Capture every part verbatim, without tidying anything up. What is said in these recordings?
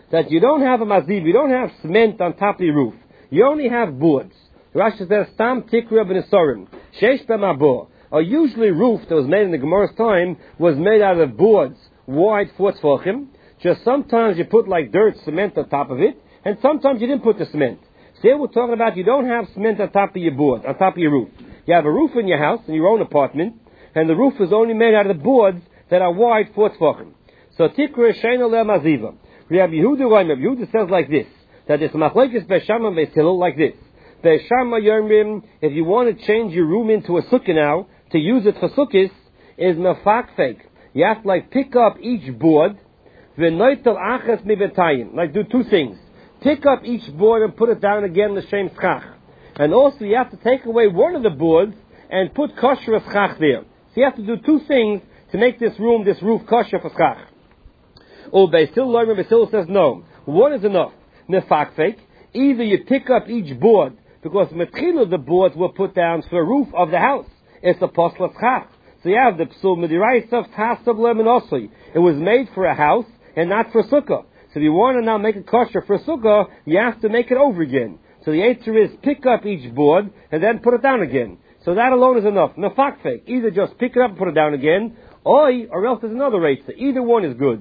that you don't have a maziv, you don't have cement on top of your roof. You only have boards. Rashi says, Stam tikra b'nesorim, sheish b'mabor. A usually roof that was made in the Gemara's time was made out of boards, wide four tefachim. Just sometimes you put like dirt, cement on top of it, and sometimes you didn't put the cement. So here we're talking about you don't have cement on top of your board, on top of your roof. You have a roof in your house, in your own apartment, and the roof is only made out of the boards that are wide four tefachim. So tikra sheina le maziva. Rabbi Yehuda, Rabbi Yehuda says like this, that it's machlekes Beis Shammai and Beis Hillel like this. Beis Shammai yomrim, if you want to change your room into a sukkah now, to use it for sukkahs, is mefakfek. You have to like pick up each board, v'noitel achas mibetayim, like do two things. Pick up each board and put it down again l'shem schach. And also you have to take away one of the boards and put kosher schach there. So you have to do two things to make this room, this roof kosher for schach. Oh, Beis Hillel, Beis Hillel says no. One is enough. Nefakfek. Either you pick up each board, because metchila the boards were put down for the roof of the house. It's a posla schach. So you have the psul midiraisa of tasav lemenosli. It was made for a house and not for sukkah. So if you want to now make it kosher for sukkah, you have to make it over again. So the answer is pick up each board and then put it down again. So that alone is enough. Nefakfek. Either just pick it up and put it down again, or, or else there's another raisa. Either one is good.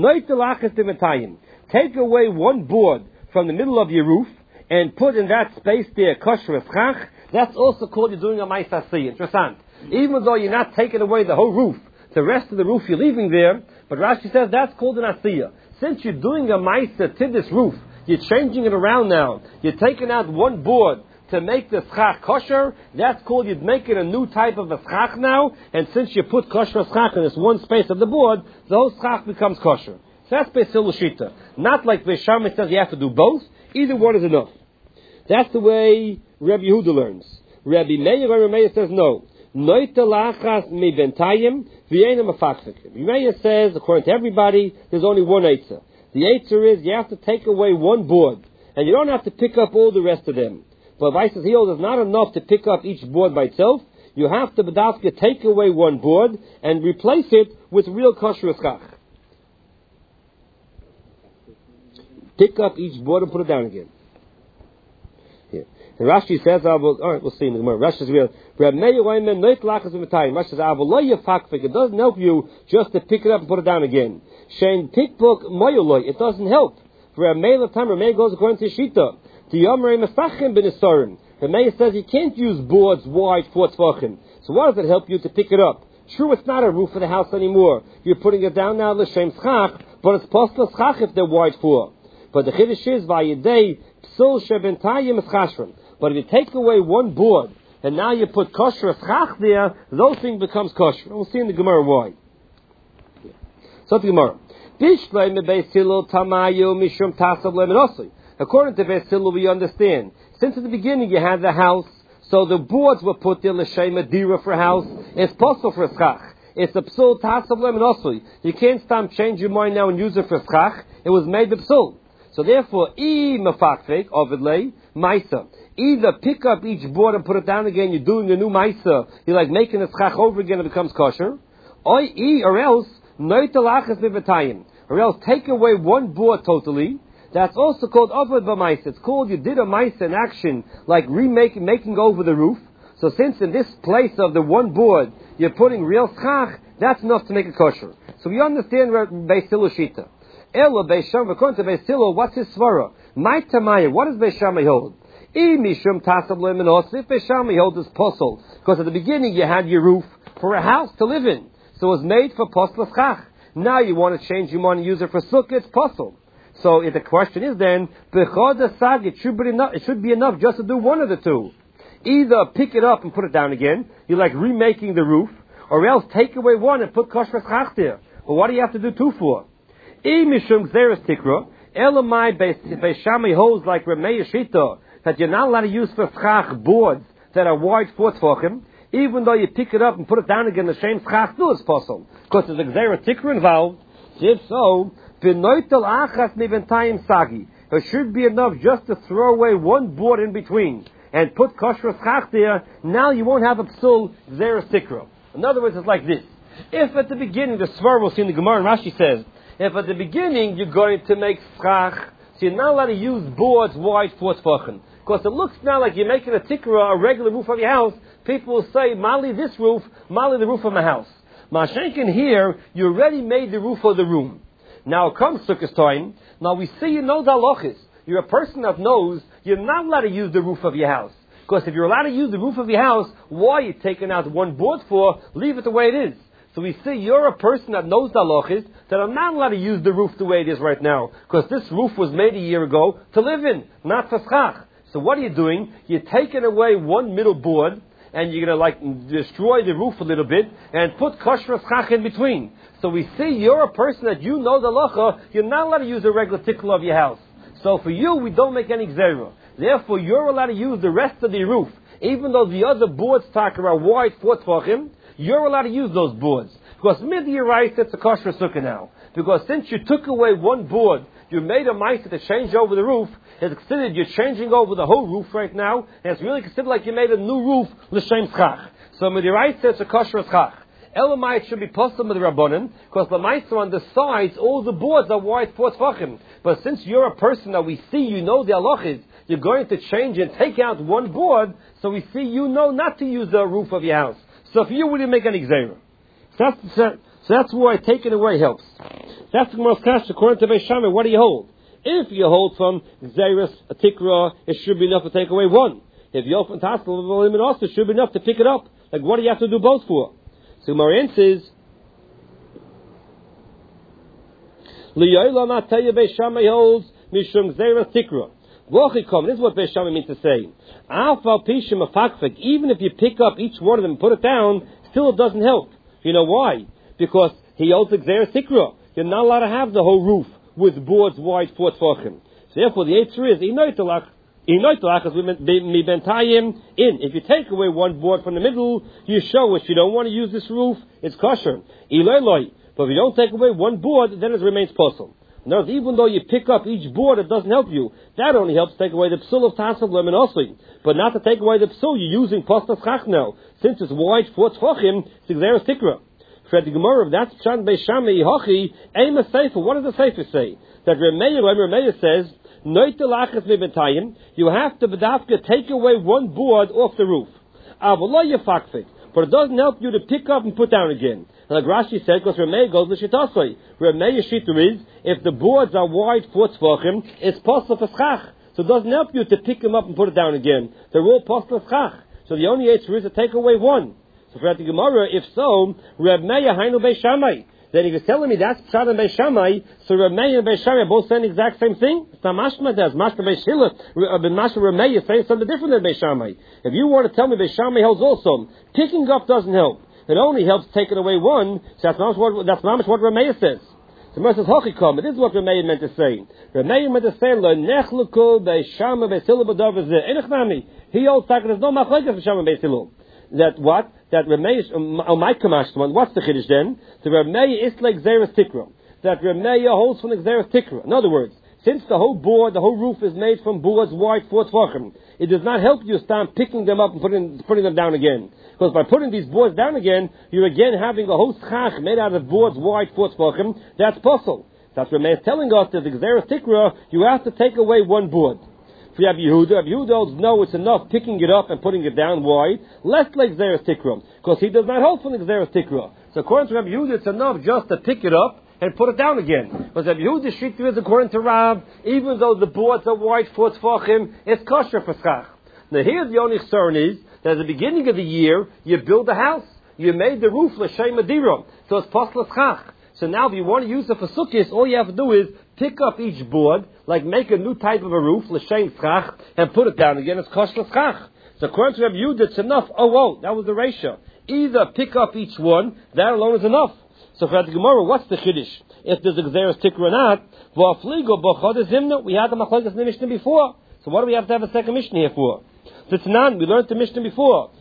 Take away one board from the middle of your roof and put in that space there kosher eschach. That's also called you're doing a ma'aseh. Interessant. Even though you're not taking away the whole roof, the rest of the roof you're leaving there, but Rashi says that's called an asiyah. Since you're doing a ma'aseh to this roof, you're changing it around now, you're taking out one board to make the schach kosher, that's called you're making a new type of a schach now, and since you put kosher schach in this one space of the board, the whole schach becomes kosher. So that's Beis Hillel shita. Not like Beis Shammai says you have to do both, either one is enough. That's the way Rabbi Yehuda learns. Rabbi Meir, Rabbi Meir says no. Noita lachas mi bentayim v'yeina mafakfik. Rabbi Meir says, according to everybody, there's only one eitzah. The eitzah is you have to take away one board, and you don't have to pick up all the rest of them. But Vices Hill is not enough to pick up each board by itself. You have to bedafka take away one board and replace it with real kosher schach. Pick up each board and put it down again. Here. And Rashi says, all right, we'll see in the Gemara. Rashi says, Rashi says, it doesn't help you just to pick it up and put it down again. It doesn't help. For a male of time, Rameh goes according to Shita. The Yomer Mesachim ben Esarim. Rameh says you can't use boards wide four tefachim. So why does it help you to pick it up? True, it's not a roof for the house anymore. You're putting it down now l'shem schach, but it's posla schach if they're wide four. But the chiddush is vayidei psul shebentayim eschashrim. But if you take away one board and now you put kosher schach there, those things becomes kosher. And we'll see in the Gemara why. So the Gemara. Bishlei me Beis Hillel tamayu mishum tasav lemenosli. According to Beis Hillel, we understand. Since at the beginning you had the house, so the boards were put there l'shem adira for a house. It's possible for a schach. It's a psul tasav lemenosli. You can't stop change your mind now and use it for schach. It was made the psul. So therefore, e mafakfek ovidlei maisa. Either pick up each board and put it down again. You're doing a new maisa. You're like making the schach over again. It becomes kosher. Or e or else noitalachas b'vetayim. Or else take away one board totally. That's also called Ovad B'Maisa. It's called you did a Maisa in action, like remaking, making over the roof. So since in this place of the one board, you're putting real schach, that's enough to make it kosher. So we understand Beis Hillel shita. Ela Beis Shammai, according to Beis Hillel, what's his svara? My Tamaya, what does Beis Shammai hold? I mishum tasav lemenos. If Beis Shammai holds this posel, because at the beginning you had your roof for a house to live in. So it was made for posel schach. Now you want to change, you want to use it for sukkah, it's posel. So if the question is then, it should be enough. It should be enough just to do one of the two. Either pick it up and put it down again. You're like remaking the roof, or else take away one and put kosher schach there. But what do you have to do two for? Mishum gzeres tikra. Elamai Beis Shammai holds like Rameh Shita that you're not allowed to use for schach boards that are wide four tefachim, even though you pick it up and put it down again. The same schach still is possible because there's a gzeres tikra involved. If so. It should be enough just to throw away one board in between and put kosher schach there. Now you won't have a psul gzeres tikra. In other words, it's like this. If at the beginning the svar we'll see in the Gemara and Rashi says, if at the beginning you're going to make schach, so you're not allowed to use boards wide four tefachim. Because it looks now like you're making a tikra, a regular roof of your house. People will say, Mali this roof, Mali the roof of my house. Mashenkin here, you already made the roof of the room. Now it comes Sukkot time. Now we see you know the halachis. You're a person that knows you're not allowed to use the roof of your house. Because if you're allowed to use the roof of your house, why are you taking out one board for? Leave it the way it is. So we see you're a person that knows the halachis, that I'm not allowed to use the roof the way it is right now. Because this roof was made a year ago to live in, not for schach. So what are you doing? You're taking away one middle board, and you're going to like destroy the roof a little bit, and put kosher schach in between. So we see you're a person that you know the halacha, you're not allowed to use a regular tickle of your house. So for you, we don't make any gzera. Therefore, you're allowed to use the rest of the roof. Even though the other boards talk are wide four tefachim, you're allowed to use those boards. Because mid-year it's a kosher sukkah now. Because since you took away one board, you made a ma'aseh to change over the roof, it's considered you're changing over the whole roof right now, and it's really considered like you made a new roof, l'shem schach. So mid-year it's a kosher schach. Elamai should be possible with the Rabbanim, because the ma'aseh on the sides, all the boards are wide four tefachim. But since you're a person that we see, you know the halachis, you're going to change and take out one board, so we see you know not to use the roof of your house. So for you, we didn't make any gzera. So that's, so that's why taking away helps. That's the most cash according to Beis Shammai. What do you hold? If you hold from Xeris, a tikra, it should be enough to take away one. If you open Tassel, it also should be enough to pick it up. Like, what do you have to do both for? So Marian says, Liyoyla Mataya Beis Shammai holds Mishum Xeris tikra. This is what Beis Shammai means to say. Even if you pick up each one of them and put it down, still it doesn't help. You know why? Because he holds the Xeris tikra. You're not allowed to have the whole roof with boards wide four tefachim. So therefore, the answer is inoitalach. Inoitalach is mi bentayim in. If you take away one board from the middle, you show us you don't want to use this roof. It's kosher. Iloiloi. But if you don't take away one board, then it remains possible. In other words, even though you pick up each board, it doesn't help you. That only helps take away the psul of tasav lemon osli. But not to take away the psul, you're using postas chach now. Since it's wide four tefachim, it's Xeris tikra. For the Gemara, that's Pshat Beis Shammai Hachi, aim a sefer. What does the sefer say? That Remeir, when Remeir says, Noitelachas mebentayim, you have to bedafka take away one board off the roof. Avolo yefakfik. But it doesn't help you to pick up and put down again. And like Rashi said, because Remeir goes l'shitasoi. Remeir shita is, if the boards are wide four tefachim, it's possible for schach. So it doesn't help you to pick them up and put it down again. They're all possible for schach. So the only answer is to take away one. So for the Gemara, if so, Reb Meir Hainu Beis Shammai. Then he was telling me that's Pshat and Beis Shammai, so Reb Meir and Beis Shammai are both saying the exact same thing. It's not mashma does. Mashma Beis Hillel, Mashma Reb Meir is saying something different than Beis Shammai. If you want to tell me Beis Shammai holds also, picking up doesn't help. It only helps taking away one, so that's not what, that's not what Reb Meir says. The Gemara says, Hochikom, it is what Reb Meir meant to say. Reb Meir meant to say, Lo nechluku Beis Shammai Beis Hillel b'davar zeh. Enechnami. He holds that there's no machlekes Beis Shammai Beis Hillel. That what? That Remeir, on my Kamashman, what's the Chiddush then? The Remeir is like Xeris Tikra. That Remeir holds from the Xeris Tikra. In other words, since the whole board, the whole roof is made from boards wide four tefachim, it does not help you start picking them up and putting, putting them down again. Because by putting these boards down again, you're again having a whole schach made out of boards wide four tefachim. That's possible. That's Remeir is telling us that the Xeris Tikra, you have to take away one board. For Rabbi Yehuda, Rabbi Yehuda holds no, it's enough picking it up and putting it down wide, less like Xeris Tikra, because he does not hold from the Xeris Tikra. So according to Rabbi Yehuda, it's enough just to pick it up and put it down again. But Rabbi Yehuda's shita is according to Rav, even though the boards are wide four tefachim, it's kosher for schach. Now here's the only concern is that at the beginning of the year, you build a house, you made the roof l'shem adira, so it's poslas schach. So now if you want to use it for sukkahs, all you have to do is pick up each board, like make a new type of a roof, l'shem schach, and put it down again, it's kosher schach. So according to Rabbi Yehuda, it's enough. Oh, whoa, that was the ratio. Either pick up each one, that alone is enough. So for the Gemara, what's the chiddush? If there's a Xeris Tikra or not, we had the machlokes in the Mishnah before. So what do we have to have a second Mishnah here for? So it's none. We learned the Mishnah before.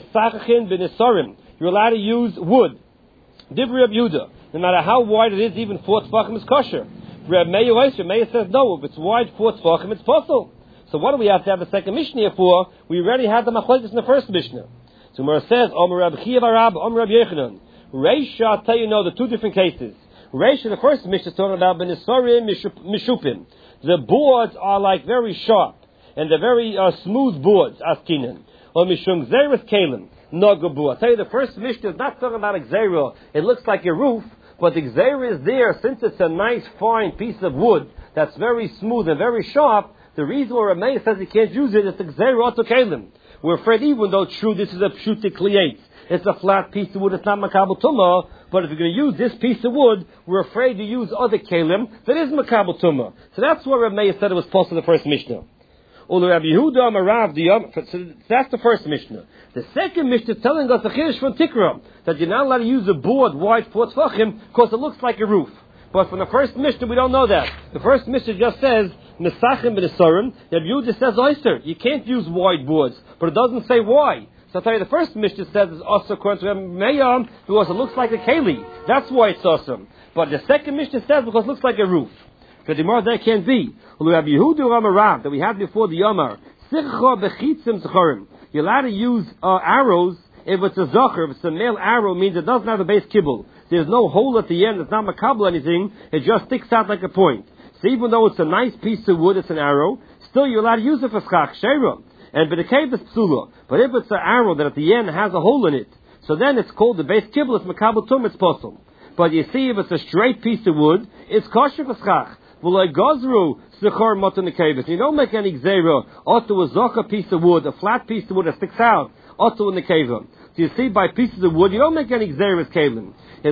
You're allowed to use wood. Divri Rabbi Yehuda. No matter how wide it is, even four tefachim is kosher. Reb Meir Reb Meir says no. If it's wide four tefachim, it's possible. So what do we have to have a second Mishnah here for? We already had the machlokes in the first Mishnah. So Gemara says, Omer Reb Chiya Barab, Omer Reb Yechanan. Reisha, I'll tell you no, the two different cases. Reish, the first Mishnah is talking about Benisorim Mishupim. The boards are like very sharp, and they're very uh, smooth boards, Askinan. Or Mishum Zeres Kalim, Nogabu. I tell you, the first Mishnah is not talking about Xera. It looks like a roof, but the Xera is there since it's a nice, fine piece of wood that's very smooth and very sharp. The reason why Rameh says he can't use it is the Xera Oto Kalim. We're afraid, even though true, this is a Pshutik Klietz. It's a flat piece of wood, it's not Makabel Tumah, but if you're going to use this piece of wood, we're afraid to use other Kalim that is Makabel Tumah. So that's why Rameh said it was possible the first Mishnah. So that's the first Mishnah. The second Mishnah is telling us the Chiddush from Tikra, that you're not allowed to use a board wide for Tzvachim because it looks like a roof. But from the first Mishnah, we don't know that. The first Mishnah just says, Mesachim b'nesarim. Rabbi Yehuda says oyster. You can't use wide boards, but it doesn't say why. So I'll tell you, the first Mishnah says it's also according to Mayam because it looks like a keli. That's why it's awesome. But the second Mishnah says because it looks like a roof. So the more that can't be. Rabbi Yehuda Ramarav that we had before the Yomar. You're allowed to use uh, arrows if it's a zocher. If it's a male arrow, it means it doesn't have a base kibble. There's no hole at the end. It's not makabel anything. It just sticks out like a point. So even though it's a nice piece of wood, it's an arrow, still you're allowed to use it for schach, sheira. And b'dekei is psula. But if it's an arrow that at the end has a hole in it, so then it's called the base kibble, it's makabel tum, it's possible. But you see, if it's a straight piece of wood, it's kosher for schach. V'loi gozru zechor moton nekevus. You don't make any gzera. Oto a zocha piece of wood, a flat piece of wood that sticks out. Oto in the keva. So you see, by pieces of wood, you don't make any gzera as kevim. You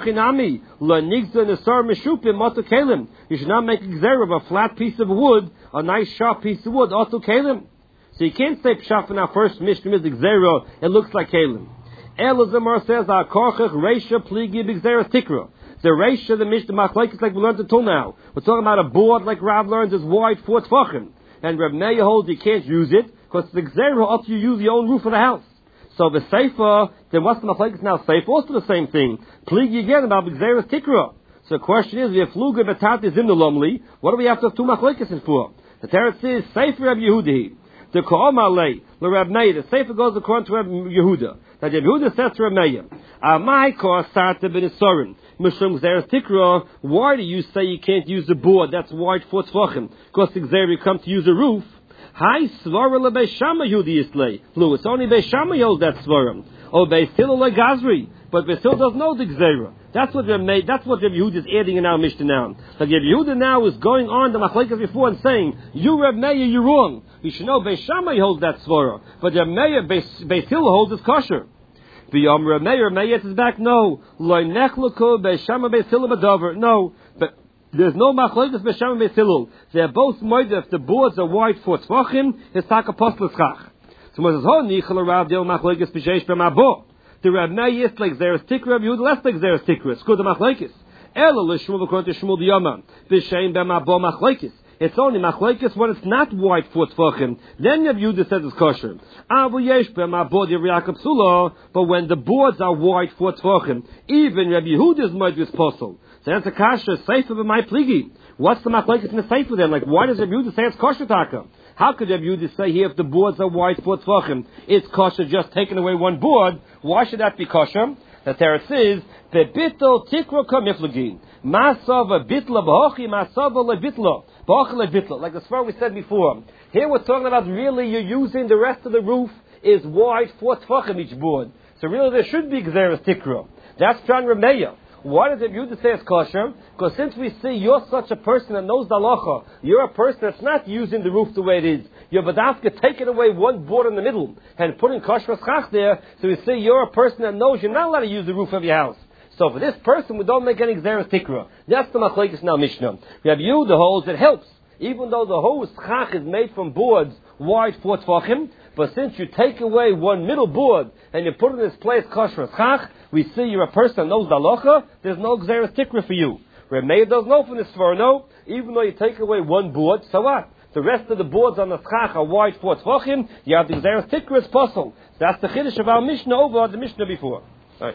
should not make a gzera of a flat piece of wood, a nice sharp piece of wood, oto kelim. So you can't say pshaf in our first Mishnah is gzera, it looks like kelim. Elazamar says, our korchach reisha pligi b'gzera tikra. The reisha, the Mishnah machlekes like we learned until now. We're talking about a board like Rav learns is wide four tfachim. And Rav Meir holds you can't use it, because the gzera ought you use the own roof of the house. So the Seifa, then what's the machlekes now? Seifa, also the same thing. Pligi again about B'gzeres Tikra. So the question is, if Fluga Betati Zimnalomli, what do we have to have two machlekes in for? The Teretz says, Seifa Reb Yehuda. The Ko'omalei, the Reb Meir, the Seifa goes according to Reb Yehuda. Now Reb Yehuda says to Reb Meir, Amai Ko Sarta B'nisorin, Mishum Gzeres Tikra, why do you say you can't use the board that's wide for Tzvachim? Because the Gzeres you come to use a roof. Hi, svara le Beishama Yudi Islay. Lu, it's only Beishama holds that svara. Oh, Beisil le Gazri. But Beisil doesn't know the Gzera. That's what they're made, that's what Reb Yehuda is adding in our Mishnah now. Like Reb Yehuda now is going on the Machlekes before and saying, you Reb Meir, you're wrong. You should know Beishama holds that svara. But Reb Meir, Beisil holds his kosher. B'yom Reb Meir, Meir is back, no. Lo nechluku Beishama Beisil b'davar. No. But there's no machlokes b'sham b'silul. They're both moed if the boards are wide for tzvachim, it's tak apostle schach. So Moses ho nichel Rav del machlokes b'sheish b'mabo. The Rav Meir is like Zeres Tikra, Rav Yehuda less like Zeres Tikra. It's good the machlokes. Elo l'shmul according to Shmuel B'yama b'shein b'mabo machlokes. It's only machlokes when it's not wide for tzvachim. Then Rav Yehuda says it's kosher. Avu yesh b'mabo d'Yav Psula. But when the boards are wide for tzvachim, even Rav Yehuda's moed is possible. So that's a kasha, Seifa b'mai pligi. What's the machlekes in the Seifa then? Like, why does Rabbi Yehuda say it's kosher taka? How could Rabbi Yehuda say here if the boards are wide for tzvachim, it's kosher just taking away one board? Why should that be kosher? The Teretz says, Bebitl tikro kamiflagin. Masava bitla b'hochi, masava lebitla. B'hochi lebitla. Like as far we said before. Here we're talking about really you're using the rest of the roof is wide for tzvachim each board. So really there should be gzeres tikro. That's John Rameya. Why does Rabbi Yehuda say it's kosher? Because since we see you're such a person that knows the halacha, you're a person that's not using the roof the way it is. You're badafka taking away one board in the middle and putting kosher schach there, so we see you're a person that knows you're not allowed to use the roof of your house. So for this person, we don't make any gzeres tikra. That's the machlekes now Mishnah. Rabbi Yehuda holds it helps. Even though the whole schach is made from boards wide four tfachim, but since you take away one middle board and you put in its place kosher schach, we see you're a person that knows the halacha, there's no gzeres tikra for you. Reb Meir doesn't know from this svara, no. Even though you take away one board, so what? The rest of the boards on the schach are wide four tfachim, you have the gzeres tikra as possible. That's the chiddush of our Mishnah over the Mishnah before. All right.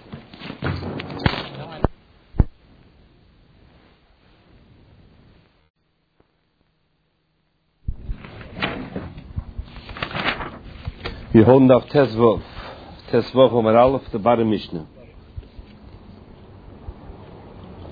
Wir holen auf Tesvov. Tesvov Omer Aleph, the bottom Mishnah.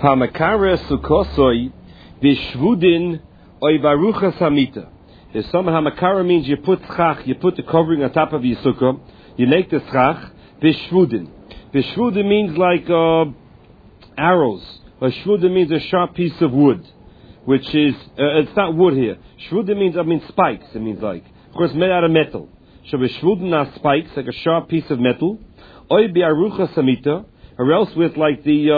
Hamakara sukosoi bishvudin oy baruchas hamita. If some hamakara means you put schach, you put the covering on top of your sukkah, you make the schach bishvudin. Bishvudin means like uh, arrows. Or shvudin means a sharp piece of wood, which is uh, it's not wood here. Shvudin means I mean spikes. It means like, of course, made out of metal. So bishvudin are spikes, like a sharp piece of metal. Oy biaruchas hamita, or else with like the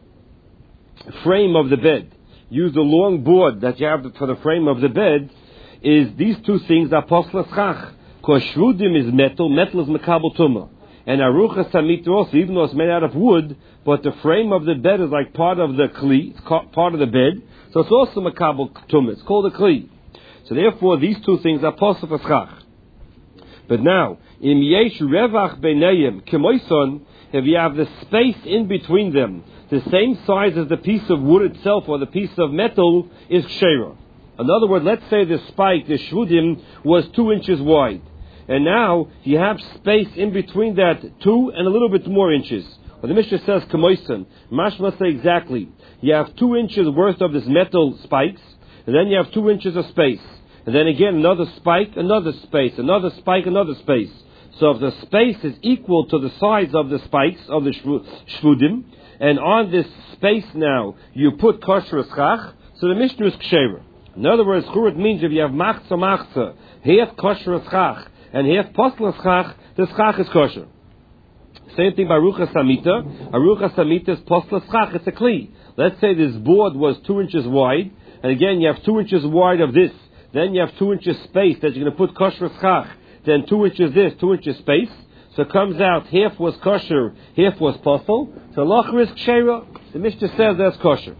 uh, frame of the bed. Use the long board that you have for the frame of the bed. Is these two things are posla schach? Because shvudim is metal, metal is mekabel tumah, and aruchas hamita also, even though it's made out of wood, but the frame of the bed is like part of the kli, it's part of the bed, so it's also mekabel tumah. It's called a kli. So therefore, these two things are posla for schach. But now, im yesh revach beinayim kemoison, if you have the space in between them, the same size as the piece of wood itself or the piece of metal, is ksheira. In other words, let's say the spike, the shvudim, was two inches wide. And now you have space in between that two and a little bit more inches. Well, the Mishnah says, Kamoisan, mashma say exactly. You have two inches worth of this metal spikes, and then you have two inches of space. And then again, another spike, another space, another spike, another space. So if the space is equal to the size of the spikes of the shvudim, and on this space now you put kosher schach, so the Mishnah is ksheira. In other words, churat means if you have machza machza, half kosher schach, and half posla schach, the schach is kosher. Same thing by ruchas hamita. A ruchas hamita is posla schach, it's a kli. Let's say this board was two inches wide, and again you have two inches wide of this, then you have two inches space that you're going to put kosher schach, then two inches this, two inches space, so it comes out half was kosher, half was posel, so locher is ksheira. The Mishnah says that's kosher.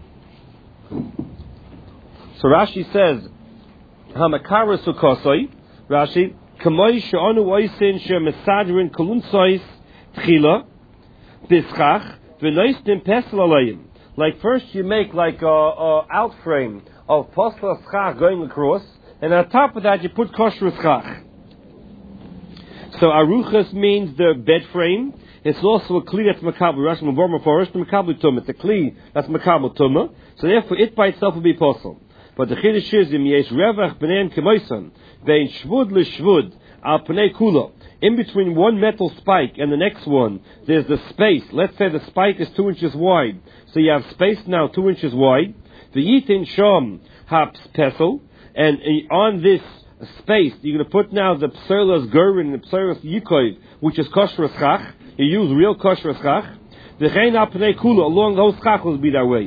So Rashi says, Hamakara sukosoi, Rashi, Kamoi she'onu oisin she'mesadrin kolunsois tchila, bischach, v'noistim pesel alayim. Like first you make like a, a out frame of posel schach going across, and on top of that you put kosher schach. So aruchas means the bed frame. It's also a kli that's makabel. Rashi Mavor Meforish the makabel tumah. It's a kli that's makabel tumah. So therefore, it by itself will be posel. But the chiddush is im yesh revach b'neim kemoisan bein shvud l'shvud al pnei kula. In between one metal spike and the next one, there's the space. Let's say the spike is two inches wide. So you have space now two inches wide. The yitin shom haps pesel, and on this space, you're going to put now the pselas gurin and the pselas yikov, which is kosher schach. You use real kosher schach. The chein apnei kula, along those schach will be that way.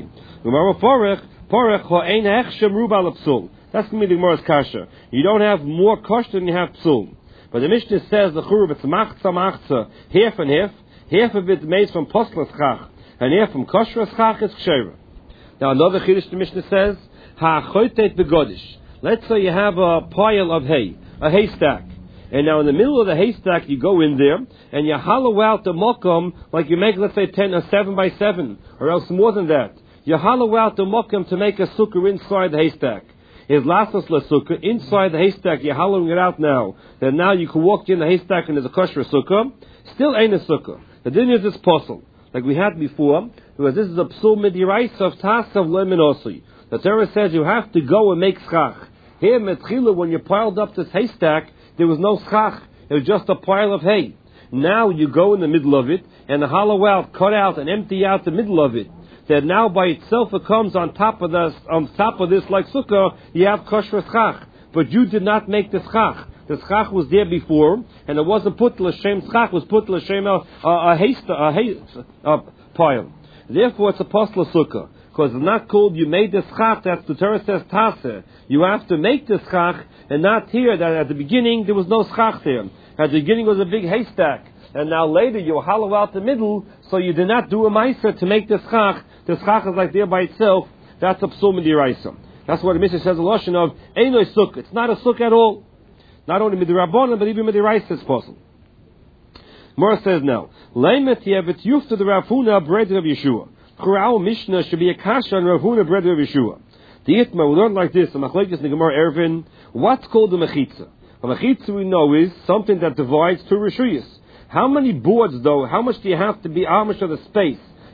That's going to be the Gemara's kasha. You don't have more kosher than you have psul. But the Mishnah says the churub it's machza machza, half and half. Half of it made from posla schach, and half from kosher schach is ksheira. Now another chiddush the Mishnah says ha'chotet begodish. Let's say you have a pile of hay, a haystack, and now in the middle of the haystack you go in there and you hollow out the mokum like you make, let's say, ten or seven by seven, or else more than that. You hollow out the mokum to make a sukkah inside the haystack. Is lasos la sukkah inside the haystack? You're hollowing it out now. Then now you can walk in the haystack and there's a kosher sukkah. Still ain't a sukkah. The din is this posel, like we had before, because this is a psul midiraisa of tas of leminosi. The Torah says you have to go and make schach. Here, Metchila, when you piled up this haystack, there was no schach. It was just a pile of hay. Now you go in the middle of it, and hollow out, cut out, and empty out the middle of it. That now by itself it comes on top of this, on top of this like sukkah, you have kosher schach. But you did not make the schach. The schach was there before, and it wasn't put l'shem schach, it was put l'shem a, a, a, haysta, a, hay, a pile. Therefore, it's a posla sukkah. Because it's not called you made the schach, that's the Torah says taseh. You have to make the schach, and not here that at the beginning there was no schach there. At the beginning was a big haystack, and now later you hollow out the middle, so you did not do a meiser to make the schach. The schach is like there by itself. That's a psul midiraisa. That's what the Mishnah says a loshon of einoi sukkah. It's not a sukkah at all. Not only midirabanan, but even midiraisa is possible. Mora says now, leimet yevet yuf to the Rav Huna bread of Yeshua. Our Mishnah should be a kasha on Rav Huna bread of Yeshua. The Itma, we learn like this, the Machlekes in the Gemara Eruvin, what's called the mechitza? A mechitza we know is something that divides two reshuyas. How many boards though, how much do you have to be, how much of the space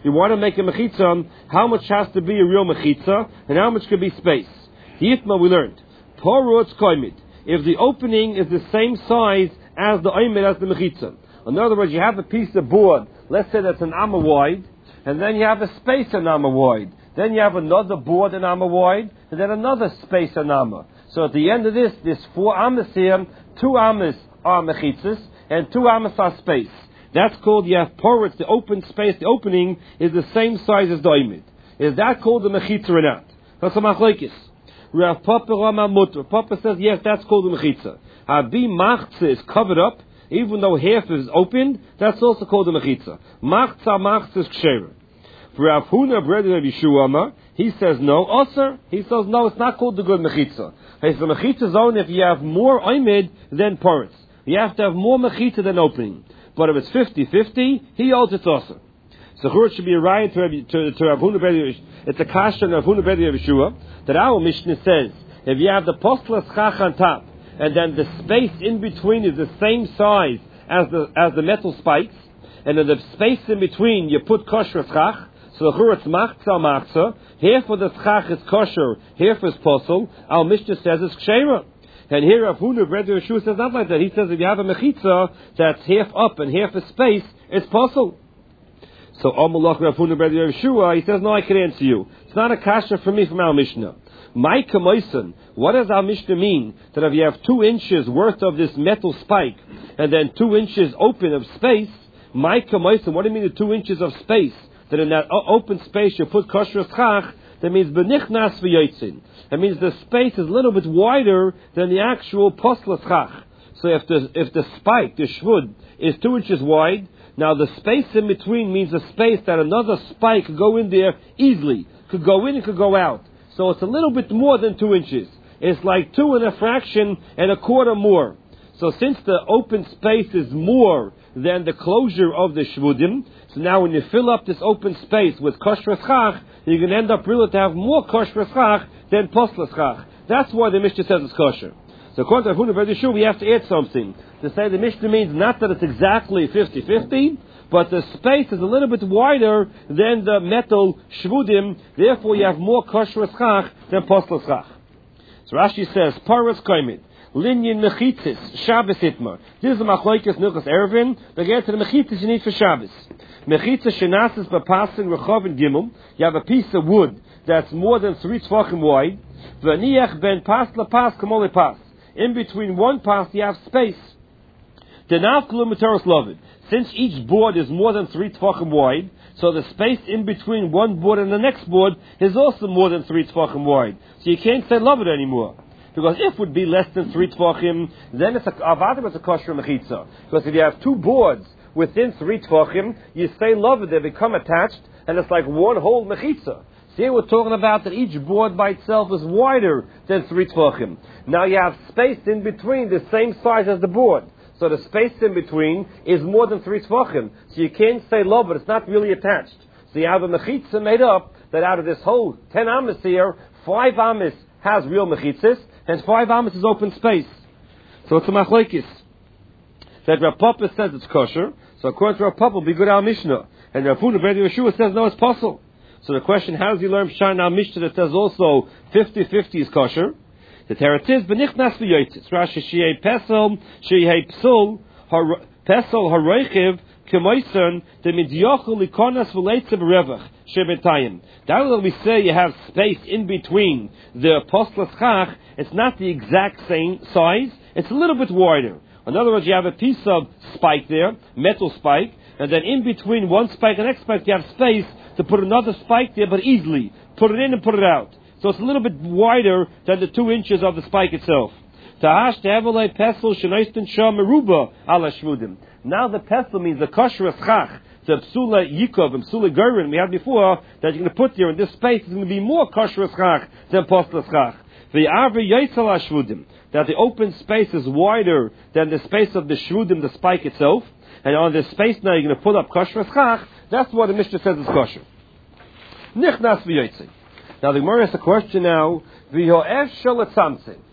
You want to make a mechitza, how much has to be a real mechitza, and how much could be space. Yitma, we learned. Porutz koimid. If the opening is the same size as the oimid as the mechitza. In other words, you have a piece of board, let's say that's an amma wide, and then you have a space an amma wide. Then you have another board an amma wide, and then another space an amma. So at the end of this, there's four ammas here, two ammas are mechitzas, and two ammas are space. That's called, you have porutz, the open space, the opening is the same size as the oimid. Is that called the mechitza or not? That's a machlokes. Rav Papa Rama Mutter. Papa says, yes, that's called the mechitza. Abi machza is covered up, even though half is opened, that's also called the mechitza. Machza machza is ksheira. For Rav Huna, brother of Yeshua, he says no. Osir, he says no, it's not called the good mechitza. He says the mechitza is only if you have more oimid than porutz. You have to have more mechitza than opening. But if it's fifty-fifty, he holds it's osir. So it should be a riot to, to, to Rav Huna, brother. It's a kasha of Rav Huna, brother of Yeshua, that our Mishnah says, if you have the postler schach on top, and then the space in between is the same size as the as the metal spikes, and in the space in between you put kosher schach, so the churetz machza machza, half of the schach is kosher, half is posel, our Mishnah says it's ksheira. And here Rav Huna, brother Yeshua, says not like that. He says if you have a mechitza that's half up and half is space, it's posel. So Amalach Rav Huna, brother Yeshua, he says no, I can answer you. It's not a kasha for me from our Mishnah. My kamoisen, what does our Mishnah mean? That if you have two inches worth of this metal spike, and then two inches open of space, my kamoisen, what do you mean the two inches of space? That in that open space you put kosher schach, that means benichnas v'yotzin. That means the space is a little bit wider than the actual posla schach. So if the, if the spike, the shvud, is two inches wide, now the space in between means a space that another spike could go in there easily. Could go in and could go out. So it's a little bit more than two inches. It's like two and a fraction and a quarter more. So since the open space is more than the closure of the shvudim, so now when you fill up this open space with kosher schach, you're going to end up really to have more kosher schach than posla schach. That's why the Mishnah says it's kosher. So according to Huna Brother Yeshua, we have to add something. To say the Mishnah means not that it's exactly fifty-fifty, but the space is a little bit wider than the metal shvudim, therefore you have more kosher schach than posla schach. So Rashi says, Paras koimit, linyan mechitzis, Shabbos itmar. This is the machlokes nuchas ervin, but get to the mechitzis you need for Shabbos. Mechitzis shenasis b'pasin rechov and gimel, you have a piece of wood that's more than three tvachim wide, v'aniach ben pas lepas kamole pas. In between one pas you have space. Denav k'lu materos lovid. Since each board is more than three tvachim wide, so the space in between one board and the next board is also more than three tvachim wide. So you can't say love it anymore. Because if it would be less than three tvachim, then it's a avadim, it's a kosher mechitza. Because if you have two boards within three tvachim, you say love it, they become attached, and it's like one whole mechitza. So here we're talking about that each board by itself is wider than three tvachim. Now you have space in between the same size as the board. So the space in between is more than three tvachim. So you can't say love, but it's not really attached. So you have a mechitza made up that out of this whole ten amas here, five amas has real mechitzas, and five amas is open space. So it's a machlokes. That Rav Papa says it's kosher, so according to Rav Papa, will be good al Mishnah. And Rav Huna Brother Yeshua says no, it's possible. So the question, how does he learn Pshan al Mishnah that says also fifty-fifty is kosher? The teretz is benichnas v'yotzis. Rashi sheyei pesel sheyei psul pesel haroichiv kemoisen the midyochel likonas v'leitze b'revach shebetayim. That will we say you have space in between the posla schach. It's not the exact same size. It's a little bit wider. In other words, you have a piece of spike there, metal spike, and then in between one spike and the next spike you have space to put another spike there, but easily put it in and put it out. So it's a little bit wider than the two inches of the spike itself. Now the pesel means the kosher schach, the psula yikov and psula gerin we had before that you're going to put there in this space is going to be more kosher schach than posla schach. The arvi yotzal shvudim, that the open space is wider than the space of the shvudim, the spike itself, and on this space now you're going to put up kosher schach. That's what the Mishnah says is kosher. Nichnas v'yotzin. Now the Gemara has a question now. V'yo'ev shalatzamtzin.